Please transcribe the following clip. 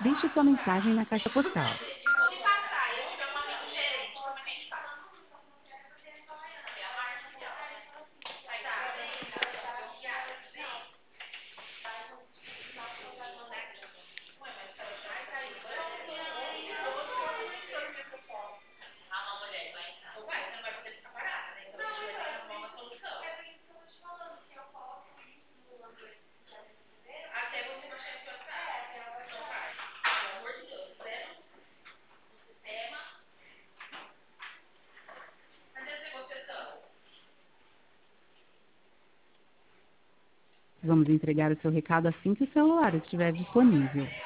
Deixe sua mensagem na caixa postal. Se passar e eu tiver um amigo gerente, como é que a gente faz? Até você baixar esse WhatsApp. Não vai. Pelo amor de Deus, zero no sistema. Mas essa negociação. Vamos entregar o seu recado assim que o celular estiver disponível.